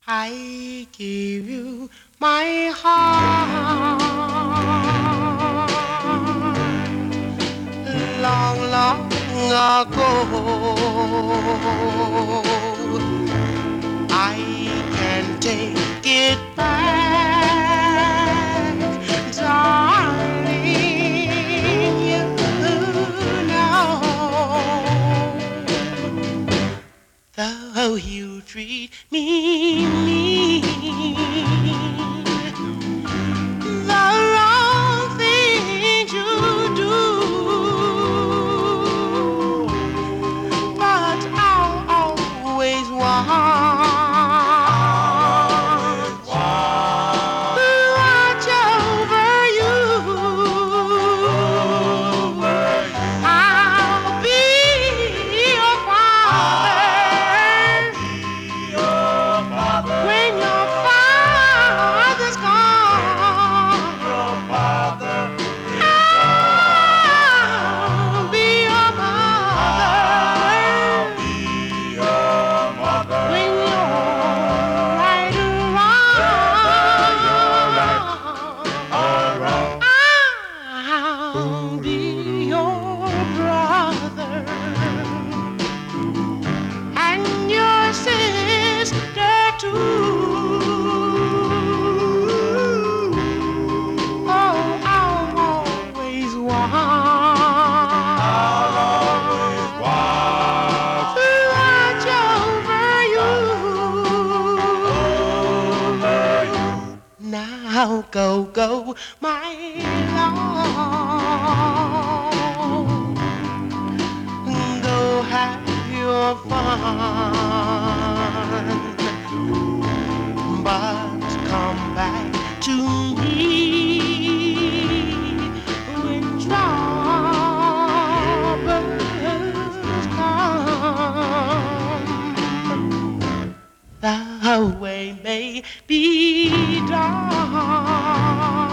I gave you my heart long, long ago. I can take it back, darling. You know, though you treat me mean, the wrong things you do, but I'll always watch over you. I'll be your father when your father's gone. I'll be your mother when you're right around. I'll be your brother and your sister too. Oh, I'll always watch over you. Now go, my love. Go have your fun, but come back to me when troubles come. The way may be dark,